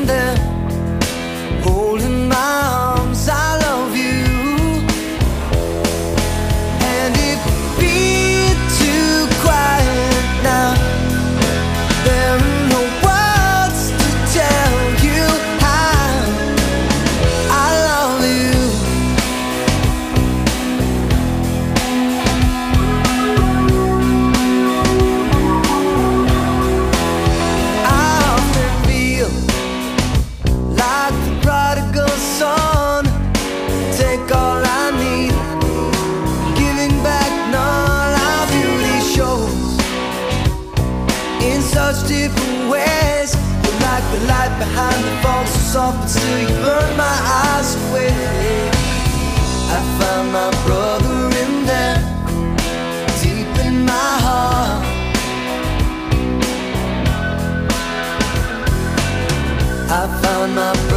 there, holding my arms. I love you, and it would be too quiet now. There are no words to tell you how I love you. I often feel like the prodigal son. Take all I need, giving back none. Our beauty shows in such different ways. You're like the light behind the fog, so soft but still you burn my eyes away. I found my brother in there, deep in my heart. I found my